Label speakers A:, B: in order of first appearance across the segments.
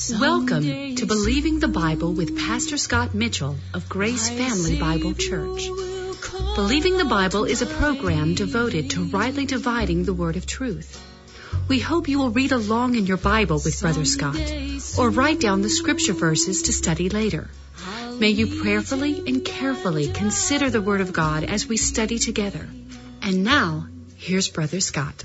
A: Welcome to Believing the Bible with Pastor Scott Mitchell of Grace Family Bible Church. Believing the Bible is a program devoted to rightly dividing the word of truth. We hope you will read along in your Bible with Brother Scott, or write down the scripture verses to study later. May you prayerfully and carefully consider the Word of God as we study together. And now, here's Brother Scott.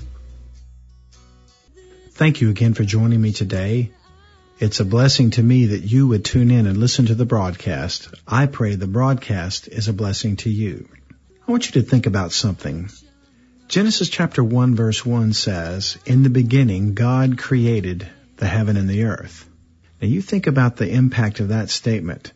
B: Thank you again for joining me today. It's a blessing to me that you would tune in and listen to the broadcast. I pray the broadcast is a blessing to you. I want you to think about something. Genesis chapter 1 verse 1 says, "In the beginning God created the heaven and the earth." Now you think about the impact of that statement.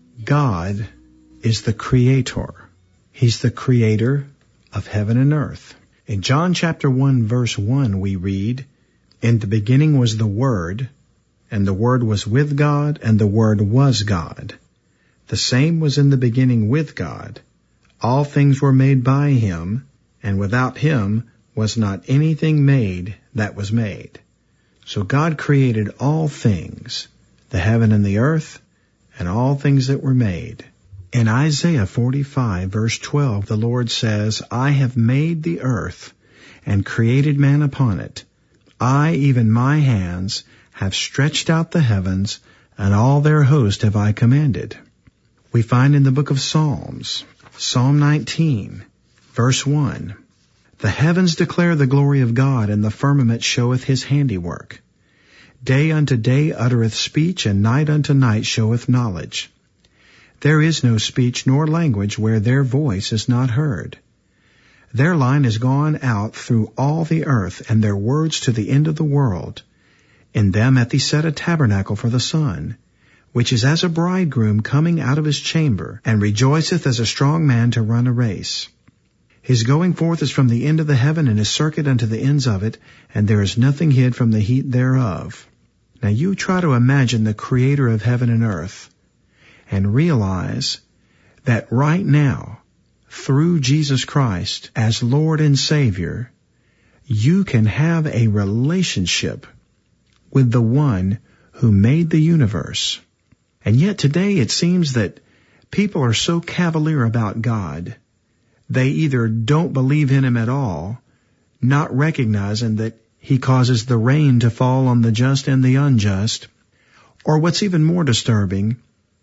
B: God is the creator. He's the creator of heaven and earth. In John chapter 1 verse 1 we read, "In the beginning was the Word, and the Word was with God, and the Word was God. The same was in the beginning with God. All things were made by Him, and without Him was not anything made that was made." So God created all things, the heaven and the earth, and all things that were made. In Isaiah 45 verse 12, the Lord says, "I have made the earth and created man upon it. I, even my hands, have stretched out the heavens, and all their host have I commanded." We find in the book of Psalms, Psalm 19, verse 1, "The heavens declare the glory of God, and the firmament showeth His handiwork. Day unto day uttereth speech, and night unto night showeth knowledge. There is no speech nor language where their voice is not heard. Their line is gone out through all the earth, and their words to the end of the world. In them hath He set a tabernacle for the sun, which is as a bridegroom coming out of his chamber, and rejoiceth as a strong man to run a race. His going forth is from the end of the heaven, and his circuit unto the ends of it, and there is nothing hid from the heat thereof." Now you try to imagine the creator of heaven and earth, and realize that right now, through Jesus Christ as Lord and Savior, you can have a relationship with the one who made the universe. And yet today it seems that people are so cavalier about God, they either don't believe in Him at all, not recognizing that He causes the rain to fall on the just and the unjust, or what's even more disturbing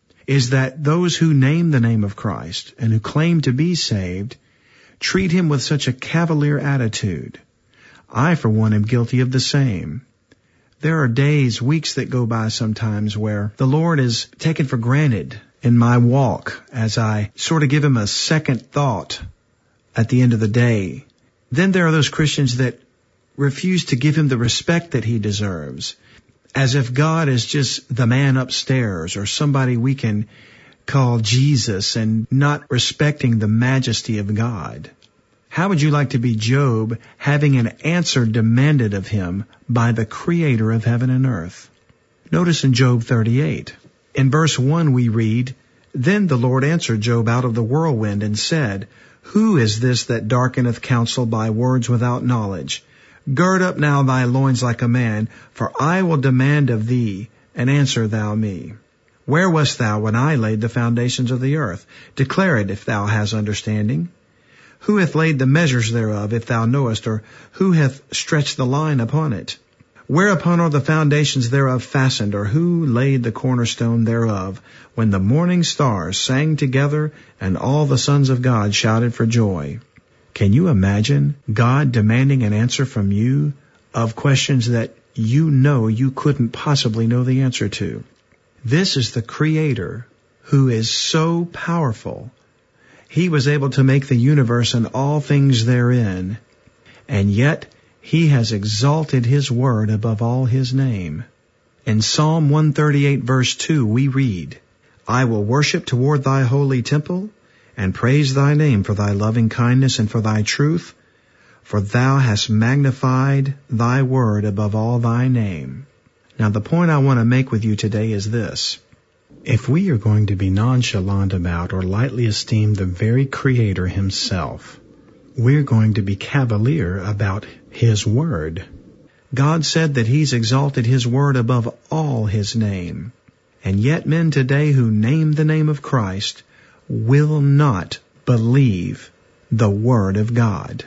B: is that those who name the name of Christ and who claim to be saved treat Him with such a cavalier attitude. I, for one, am guilty of the same. There are days, weeks that go by sometimes where the Lord is taken for granted in my walk as I sort of give Him a second thought at the end of the day. Then there are those Christians that refuse to give Him the respect that He deserves, as if God is just the man upstairs or somebody we can call Jesus, and not respecting the majesty of God. How would you like to be Job, having an answer demanded of him by the creator of heaven and earth? Notice in Job 38, in verse 1 we read, "Then the Lord answered Job out of the whirlwind and said, Who is this that darkeneth counsel by words without knowledge? Gird up now thy loins like a man, for I will demand of thee, and answer thou me. Where wast thou when I laid the foundations of the earth? Declare it if thou hast understanding. Who hath laid the measures thereof, if thou knowest, or who hath stretched the line upon it? Whereupon are the foundations thereof fastened, or who laid the cornerstone thereof, when the morning stars sang together, and all the sons of God shouted for joy?" Can you imagine God demanding an answer from you of questions that you know you couldn't possibly know the answer to? This is the Creator who is so powerful. He was able to make the universe and all things therein, and yet He has exalted His word above all His name. In Psalm 138 verse 2 we read, "I will worship toward thy holy temple, and praise thy name for thy loving kindness and for thy truth, for thou hast magnified thy word above all thy name." Now the point I want to make with you today is this. If we are going to be nonchalant about or lightly esteem the very Creator Himself, we're going to be cavalier about His Word. God said that He's exalted His word above all His name. And yet men today who name the name of Christ will not believe the word of God.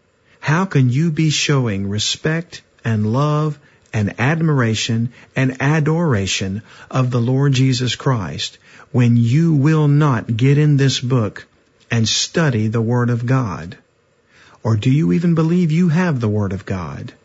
B: How can you be showing respect and love and admiration and adoration of the Lord Jesus Christ when you will not get in this book and study the Word of God? Or do you even believe you have the Word of God?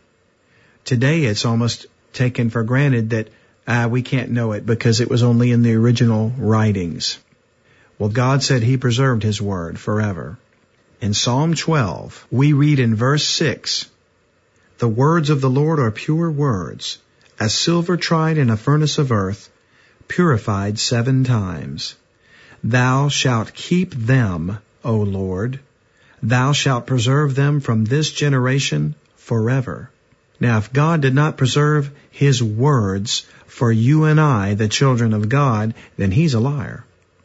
B: Today it's almost taken for granted that we can't know it because it was only in the original writings. Well, God said He preserved His Word forever. In Psalm 12, we read in verse 6, "The words of the Lord are pure words, as silver tried in a furnace of earth, purified 7 times. Thou shalt keep them, O Lord. Thou shalt preserve them from this generation forever." Now, if God did not preserve His words for you and I, the children of God, then He's a liar.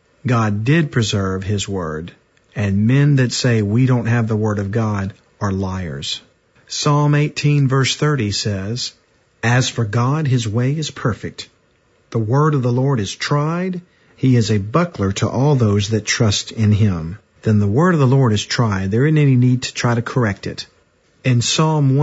B: God did preserve His word, and men that say we don't have the word of God are liars. Psalm 18 verse 30 says, "As for God, His way is perfect. The word of the Lord is tried. He is a buckler to all those that trust in Him." Then the word of the Lord is tried. There isn't any need to try to correct it. In Psalm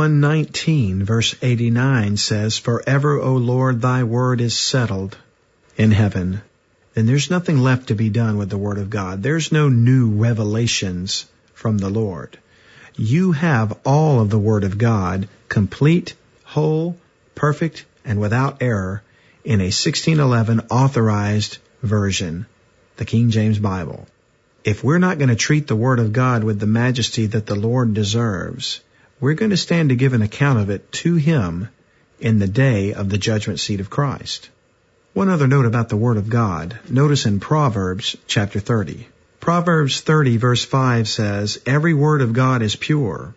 B: 119 verse 89 says, "Forever, O Lord, Thy word is settled in heaven." Then there's nothing left to be done with the Word of God. There's no new revelations from the Lord. You have all of the Word of God, complete, whole, perfect, and without error, in a 1611 authorized version, the King James Bible. If we're not going to treat the Word of God with the majesty that the Lord deserves, we're going to stand to give an account of it to Him in the day of the judgment seat of Christ. One other note about the Word of God. Notice in Proverbs chapter 30. Proverbs 30 verse 5 says, "Every word of God is pure.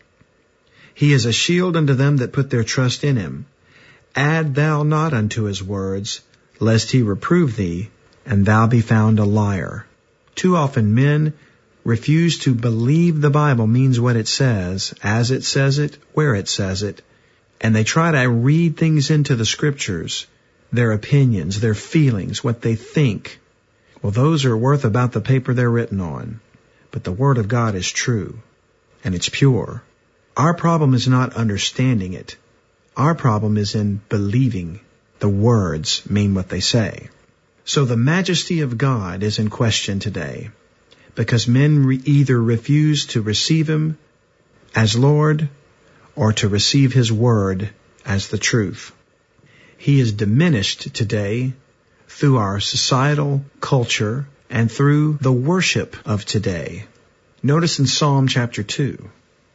B: He is a shield unto them that put their trust in Him. Add thou not unto His words, lest He reprove thee, and thou be found a liar." Too often men refuse to believe the Bible means what it says, as it says it, where it says it, and they try to read things into the Scriptures, their opinions, their feelings, what they think. Well, those are worth about the paper they're written on. But the Word of God is true, and it's pure. Our problem is not understanding it. Our problem is in believing the words mean what they say. So the majesty of God is in question today, because men either refuse to receive Him as Lord or to receive His Word as the truth. He is diminished today through our societal culture and through the worship of today. Notice in Psalm chapter 2.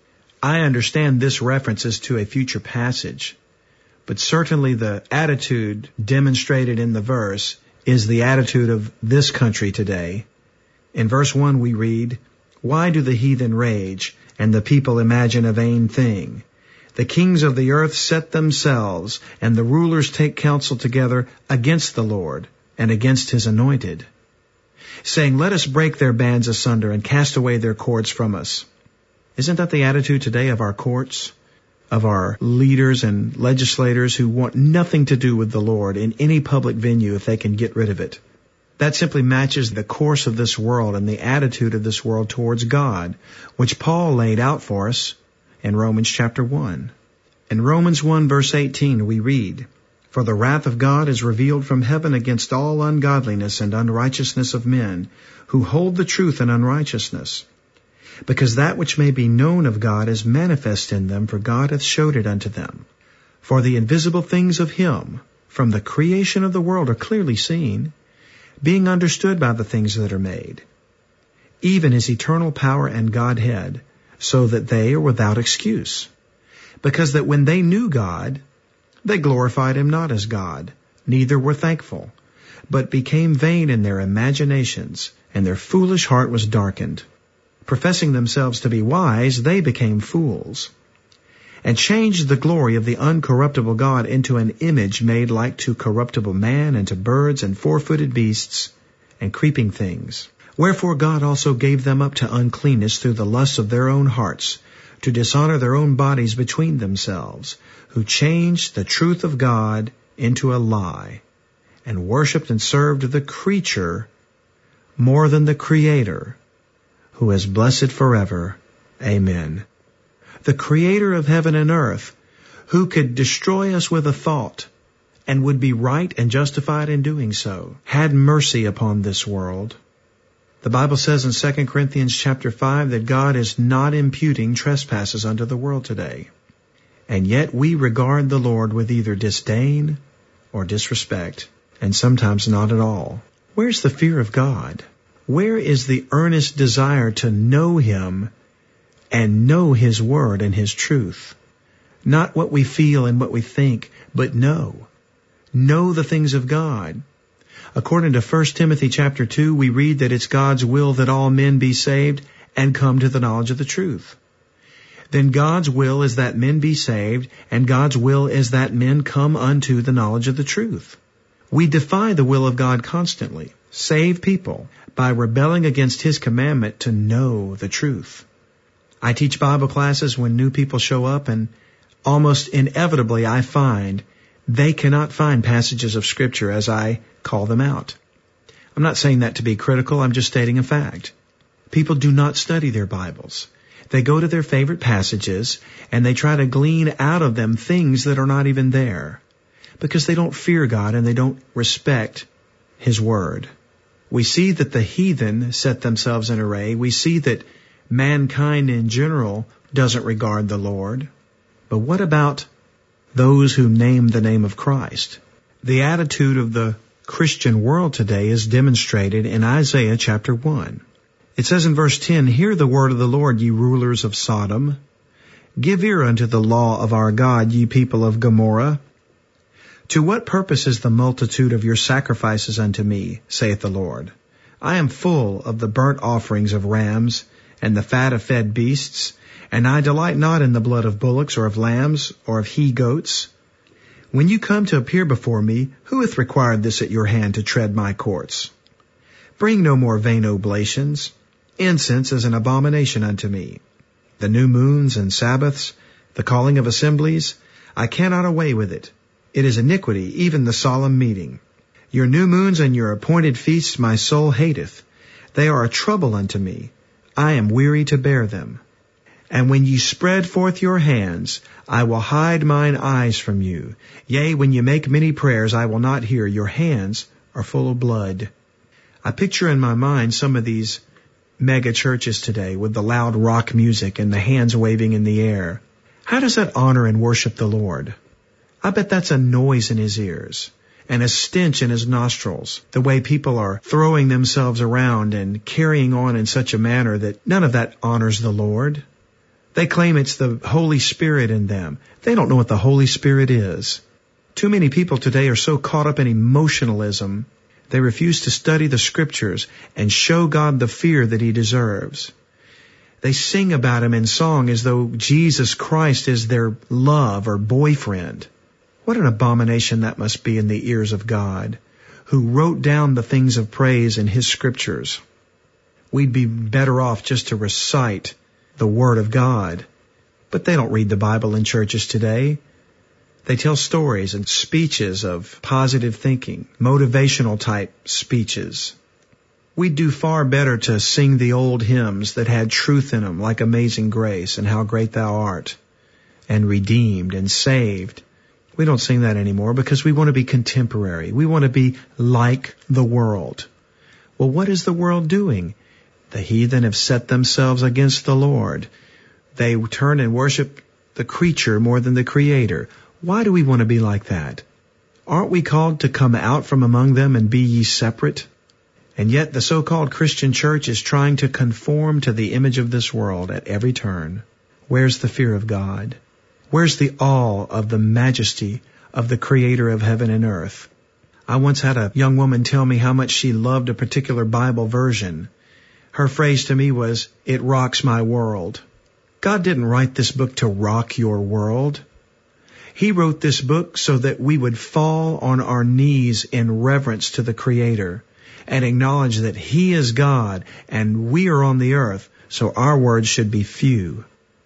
B: I understand this references to a future passage, but certainly the attitude demonstrated in the verse is the attitude of this country today. In verse 1 we read, "Why do the heathen rage, and the people imagine a vain thing? The kings of the earth set themselves, and the rulers take counsel together against the Lord and against His anointed, saying, Let us break their bands asunder and cast away their cords from us." Isn't that the attitude today of our courts, of our leaders and legislators who want nothing to do with the Lord in any public venue if they can get rid of it? That simply matches the course of this world and the attitude of this world towards God, which Paul laid out for us in Romans chapter 1. In Romans 1 verse 18 we read, "For the wrath of God is revealed from heaven against all ungodliness and unrighteousness of men, who hold the truth in unrighteousness. Because that which may be known of God is manifest in them, for God hath showed it unto them. For the invisible things of Him from the creation of the world are clearly seen, being understood by the things that are made, even His eternal power and Godhead, so that they are without excuse. Because that when they knew God, they glorified Him not as God, neither were thankful, but became vain in their imaginations, and their foolish heart was darkened. Professing themselves to be wise, they became fools, and changed the glory of the uncorruptible God into an image made like to corruptible man, and to birds, and four-footed beasts, and creeping things. Wherefore God also gave them up to uncleanness through the lusts of their own hearts, to dishonor their own bodies between themselves, who changed the truth of God into a lie, and worshipped and served the creature more than the Creator, who is blessed forever. Amen. The Creator of heaven and earth, who could destroy us with a thought, and would be right and justified in doing so, had mercy upon this world. The Bible says in 2 Corinthians chapter 5 that God is not imputing trespasses unto the world today. And yet we regard the Lord with either disdain or disrespect, and sometimes not at all. Where's the fear of God? Where is the earnest desire to know Him and know His Word and His truth? Not what we feel and what we think, but know. Know the things of God. According to 1 Timothy chapter 2, we read that it's God's will that all men be saved and come to the knowledge of the truth. Then God's will is that men be saved, and God's will is that men come unto the knowledge of the truth. We defy the will of God constantly, save people, by rebelling against His commandment to know the truth. I teach Bible classes when new people show up, and almost inevitably I find they cannot find passages of Scripture as I call them out. I'm not saying that to be critical, I'm just stating a fact. People do not study their Bibles. They go to their favorite passages and they try to glean out of them things that are not even there, because they don't fear God and they don't respect His Word. We see that the heathen set themselves in array. We see that mankind in general doesn't regard the Lord. But what about those who name the name of Christ? The attitude of the Christian world today is demonstrated in Isaiah chapter 1. It says in verse 10, "Hear the word of the Lord, ye rulers of Sodom. Give ear unto the law of our God, ye people of Gomorrah. To what purpose is the multitude of your sacrifices unto me, saith the Lord? I am full of the burnt offerings of rams, and the fat of fed beasts, and I delight not in the blood of bullocks, or of lambs, or of he-goats. When you come to appear before me, who hath required this at your hand to tread my courts? Bring no more vain oblations. Incense is an abomination unto me. The new moons and Sabbaths, the calling of assemblies, I cannot away with it. It is iniquity, even the solemn meeting. Your new moons and your appointed feasts my soul hateth. They are a trouble unto me. I am weary to bear them. And when ye spread forth your hands, I will hide mine eyes from you. Yea, when ye make many prayers, I will not hear. Your hands are full of blood." I picture in my mind some of these mega churches today with the loud rock music and the hands waving in the air. How does that honor and worship the Lord? I bet that's a noise in His ears and a stench in His nostrils, the way people are throwing themselves around and carrying on in such a manner that none of that honors the Lord. They claim it's the Holy Spirit in them. They don't know what the Holy Spirit is. Too many people today are so caught up in emotionalism, they refuse to study the Scriptures and show God the fear that He deserves. They sing about Him in song as though Jesus Christ is their love or boyfriend. What an abomination that must be in the ears of God, who wrote down the things of praise in His Scriptures. We'd be better off just to recite the Word of God. But they don't read the Bible in churches today. They tell stories and speeches of positive thinking, motivational type speeches. We'd do far better to sing the old hymns that had truth in them, like Amazing Grace and How Great Thou Art, and redeemed and saved. We don't sing that anymore because we want to be contemporary. We want to be like the world. Well, what is the world doing? The heathen have set themselves against the Lord. They turn and worship the creature more than the Creator. Why do we want to be like that? Aren't we called to come out from among them and be ye separate? And yet the so-called Christian church is trying to conform to the image of this world at every turn. Where's the fear of God? Where's the awe of the majesty of the Creator of heaven and earth? I once had a young woman tell me how much she loved a particular Bible version. Her phrase to me was, "It rocks my world." God didn't write this book to rock your world. He wrote this book so that we would fall on our knees in reverence to the Creator and acknowledge that He is God and we are on the earth, so our words should be few.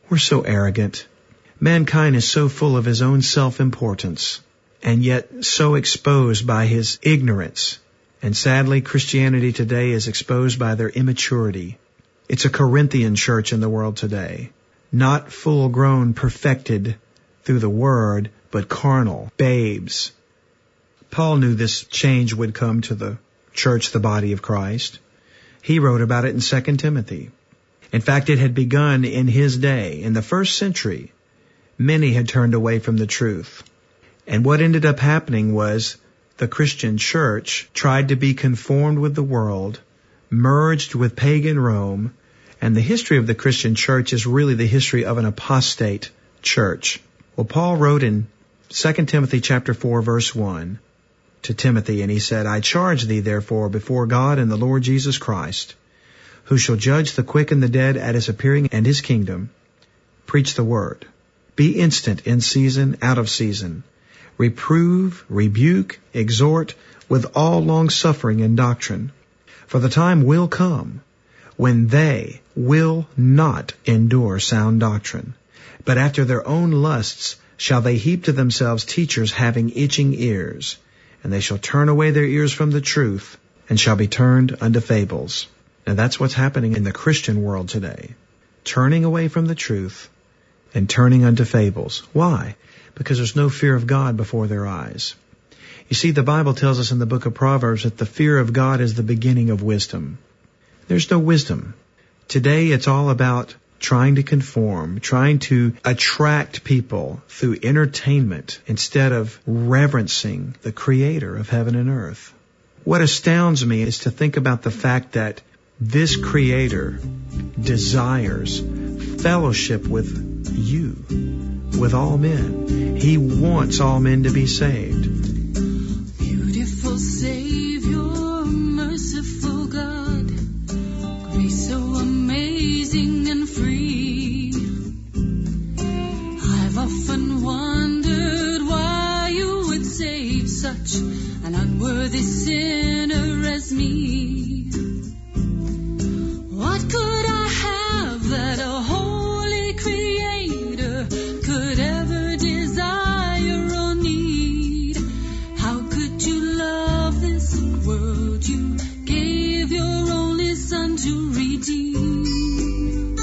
B: We're so arrogant. Mankind is so full of his own self-importance, and yet so exposed by his ignorance. And sadly, Christianity today is exposed by their immaturity. It's a Corinthian church in the world today, not full-grown, perfected through the Word, but carnal, babes. Paul knew this change would come to the church, the body of Christ. He wrote about it in 2 Timothy. In fact, it had begun in his day. In the first century, many had turned away from the truth. And what ended up happening was the Christian church tried to be conformed with the world, merged with pagan Rome, and the history of the Christian church is really the history of an apostate church. Well, Paul wrote in 2 Timothy chapter 4, verse 1 to Timothy, and he said, I charge thee therefore before God and the Lord Jesus Christ, who shall judge the quick and the dead at his appearing and his kingdom, preach the word. Be instant in season, out of season. Reprove, rebuke, exhort with all long-suffering and doctrine. For the time will come when they will not endure sound doctrine, but after their own lusts shall they heap to themselves teachers having itching ears, and they shall turn away their ears from the truth, and shall be turned unto fables. Now that's what's happening in the Christian world today. Turning away from the truth and turning unto fables. Why? Because there's no fear of God before their eyes. You see, the Bible tells us in the book of Proverbs that the fear of God is the beginning of wisdom. There's no wisdom. Today it's all about trying to conform, trying to attract people through entertainment instead of reverencing the Creator of heaven and earth. What astounds me is to think about the fact that this Creator desires fellowship with you, with all men. He wants all men to be saved.
C: Beautiful Savior, merciful God, grace so amazing and free. I've often wondered why you would save such an unworthy sinner as me. What could I have that a holy Creator could ever desire or need? How could you love this world? You gave your only Son to redeem.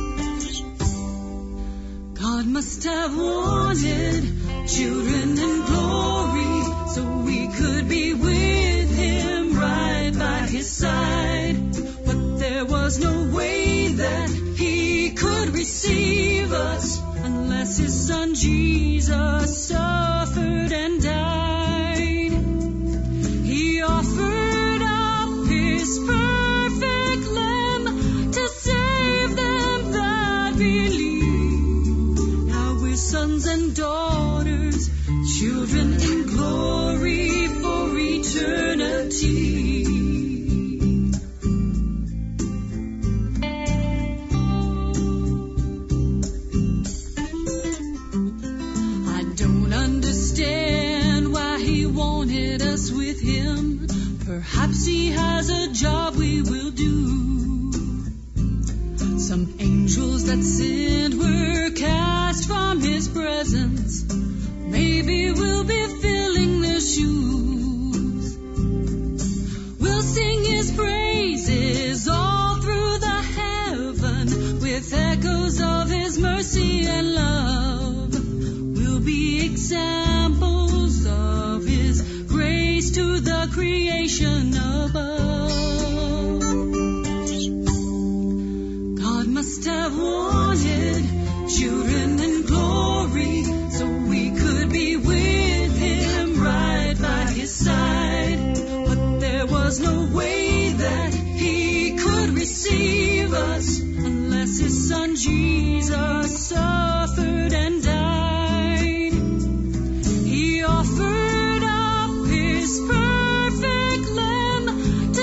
C: God must have wanted children in glory so we could be with Him right by His side. But there was no way that He could receive us unless His Son Jesus suffered and died. He offered up His perfect Lamb to save them that believe. Now we're sons and daughters, children in glory for eternity. Perhaps He has a job we will do. Some angels that sinned were cast from His presence. Maybe we'll be filling their shoes. We'll sing His praises all through the heaven with echoes of His mercy and love. We'll be examples of His grace to the creation above. God must have wanted children in glory so we could be with Him right by His side. But there was no way that He could receive us unless His Son Jesus suffered and died. He offered up His perfect Lamb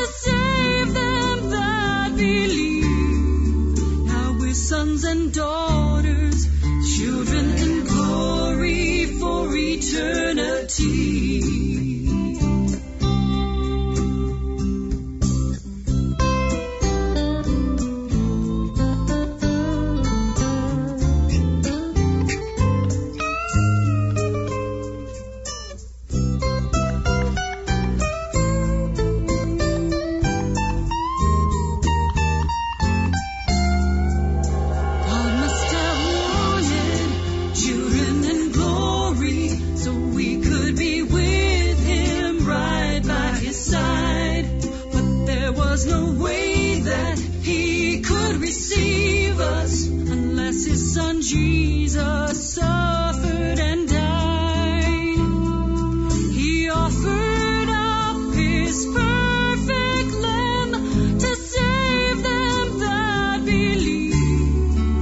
C: Jesus suffered and died. He offered up his perfect lamb to save them that believe.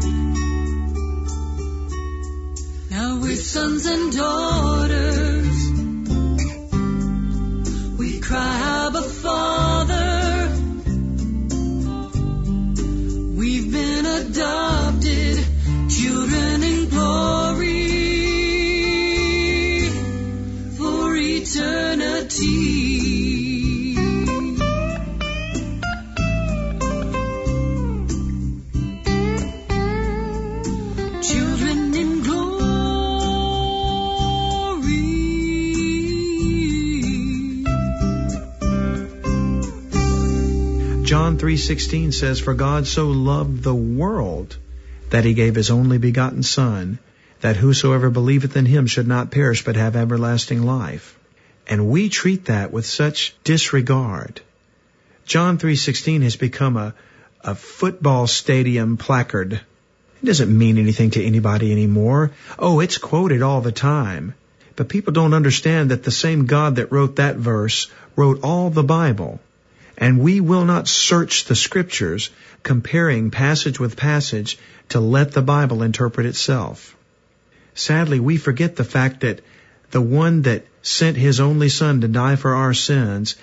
C: Now we're sons and daughters. We cry, Abba, Father. We've been adopted, children in glory for eternity. Children in glory.
B: John 3:16 says, "For God so loved the world that he gave his only begotten Son, that whosoever believeth in him should not perish but have everlasting life." And we treat that with such disregard. John 3:16 has become a football stadium placard. It doesn't mean anything to anybody anymore. Oh, it's quoted all the time. But people don't understand that the same God that wrote that verse wrote all the Bible. And we will not search the Scriptures, comparing passage with passage, to let the Bible interpret itself. Sadly, we forget the fact that the one that sent his only Son to die for our sins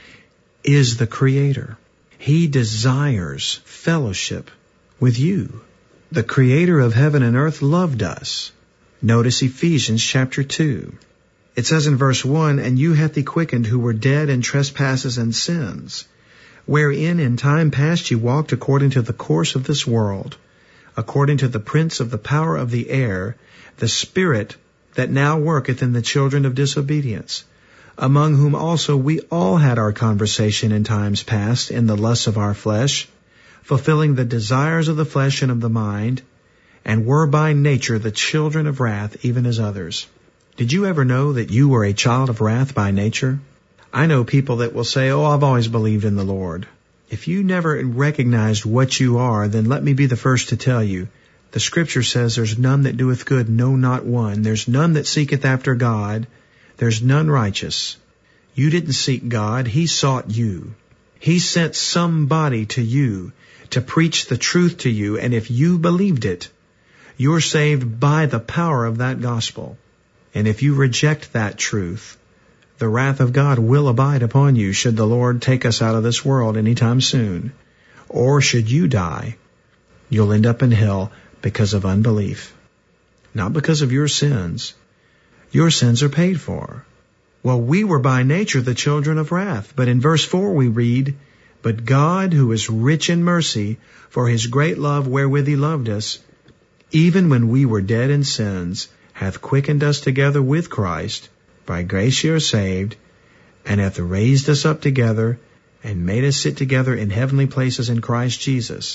B: is the Creator. He desires fellowship with you. The Creator of heaven and earth loved us. Notice Ephesians chapter 2. It says in verse 1, "And you hath he quickened who were dead in trespasses and sins, wherein in time past ye walked according to the course of this world, according to the prince of the power of the air, the spirit that now worketh in the children of disobedience, among whom also we all had our conversation in times past in the lusts of our flesh, fulfilling the desires of the flesh and of the mind, and were by nature the children of wrath, even as others." Did you ever know that you were a child of wrath by nature? I know people that will say, "Oh, I've always believed in the Lord." If you never recognized what you are, then let me be the first to tell you, the Scripture says there's none that doeth good, no, not one. There's none that seeketh after God. There's none righteous. You didn't seek God. He sought you. He sent somebody to you to preach the truth to you, and if you believed it, you're saved by the power of that gospel. And if you reject that truth, the wrath of God will abide upon you should the Lord take us out of this world anytime soon. Or should you die, you'll end up in hell because of unbelief. Not because of your sins. Your sins are paid for. Well, we were by nature the children of wrath. But in verse 4 we read, "But God, who is rich in mercy, for his great love wherewith he loved us, even when we were dead in sins, hath quickened us together with Christ. By grace ye are saved, and hath raised us up together, and made us sit together in heavenly places in Christ Jesus."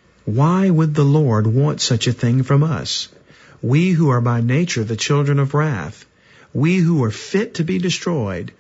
B: Why would the Lord want such a thing from us? We who are by nature the children of wrath, we who are fit to be destroyed,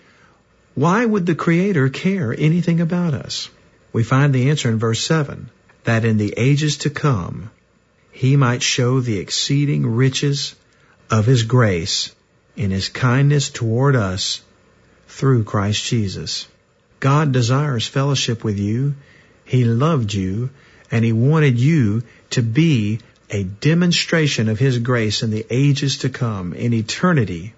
B: why would the Creator care anything about us? We find the answer in verse 7, "That in the ages to come he might show the exceeding riches of his grace in his kindness toward us through Christ Jesus." God desires fellowship with you. He loved you, and he wanted you to be a demonstration of his grace in the ages to come. In eternity,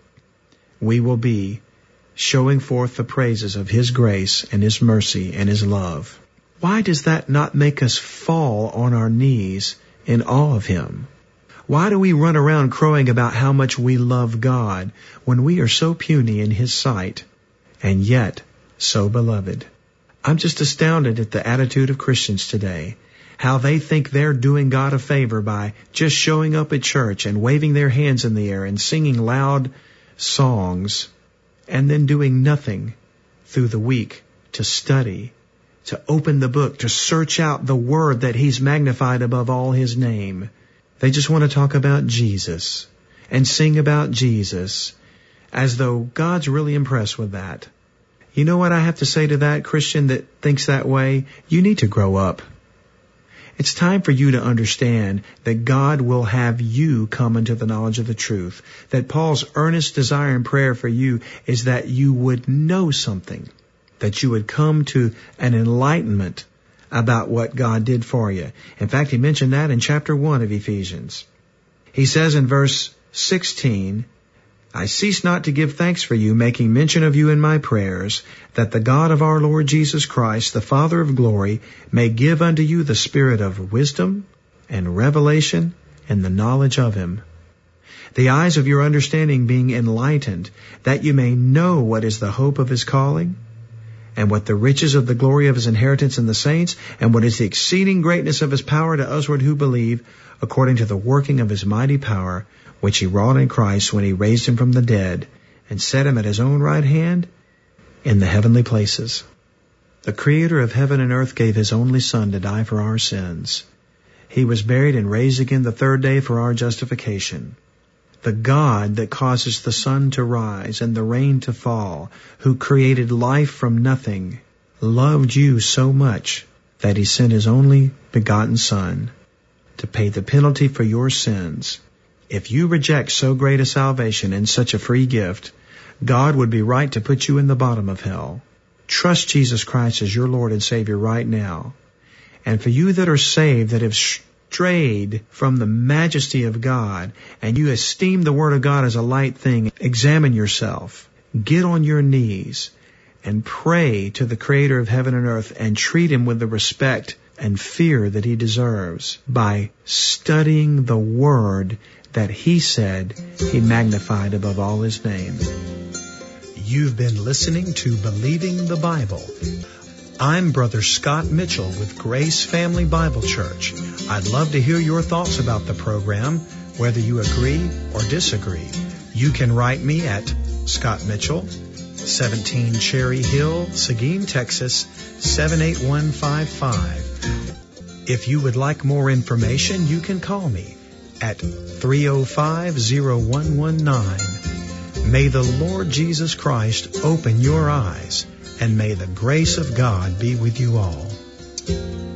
B: we will be showing forth the praises of his grace and his mercy and his love. Why does that not make us fall on our knees in awe of him? Why do we run around crowing about how much we love God when we are so puny in his sight and yet so beloved? I'm just astounded at the attitude of Christians today, how they think they're doing God a favor by just showing up at church and waving their hands in the air and singing loud songs and then doing nothing through the week to study, to open the book, to search out the word that he's magnified above all his name. They just want to talk about Jesus and sing about Jesus as though God's really impressed with that. You know what I have to say to that Christian that thinks that way? You need to grow up. It's time for you to understand that God will have you come into the knowledge of the truth. That Paul's earnest desire and prayer for you is that you would know something, that you would come to an enlightenment about what God did for you. In fact, he mentioned that in chapter 1 of Ephesians. He says in verse 16, I cease not to give thanks for you, making mention of you in my prayers, that the God of our Lord Jesus Christ, the Father of glory, may give unto you the spirit of wisdom and revelation and the knowledge of him, the eyes of your understanding being enlightened, that you may know what is the hope of his calling, and what the riches of the glory of his inheritance in the saints, and what is the exceeding greatness of his power to usward who believe, according to the working of his mighty power, which he wrought in Christ when he raised him from the dead, and set him at his own right hand in the heavenly places. The Creator of heaven and earth gave his only Son to die for our sins. He was buried and raised again the third day for our justification. The God that causes the sun to rise and the rain to fall, who created life from nothing, loved you so much that he sent his only begotten Son to pay the penalty for your sins. If you reject so great a salvation and such a free gift, God would be right to put you in the bottom of hell. Trust Jesus Christ as your Lord and Savior right now. And for you that are saved, that have strayed from the majesty of God, and you esteem the Word of God as a light thing, examine yourself. Get on your knees and pray to the Creator of heaven and earth and treat him with the respect and fear that he deserves by studying the Word that he said he magnified above all his name.
D: You've been listening to Believing the Bible. I'm Brother Scott Mitchell with Grace Family Bible Church. I'd love to hear your thoughts about the program, whether you agree or disagree. You can write me at Scott Mitchell, 17 Cherry Hill, Seguin, Texas, 78155. If you would like more information, you can call me at 305-0119. May the Lord Jesus Christ open your eyes, and may the grace of God be with you all.